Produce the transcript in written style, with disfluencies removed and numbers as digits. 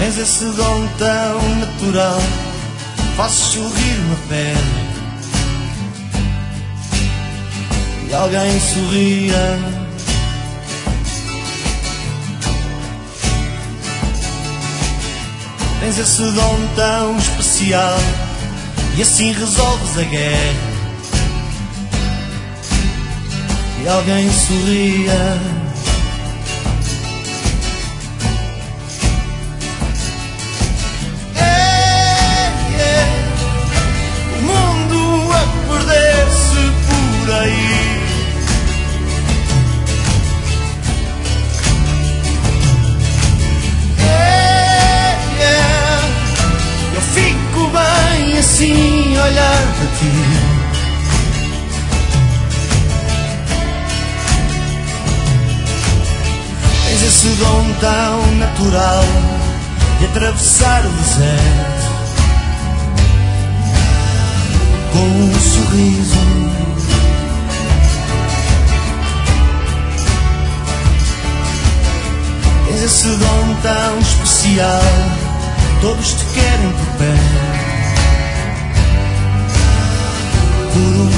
Tens esse dom tão natural, fazes sorrir-me a pele e alguém sorria. Tens esse dom tão especial e assim resolves a guerra e alguém sorria. Assim olhar para ti, tens esse dom tão natural de atravessar o deserto com um sorriso. Tens esse dom tão especial, todos te querem por perto por um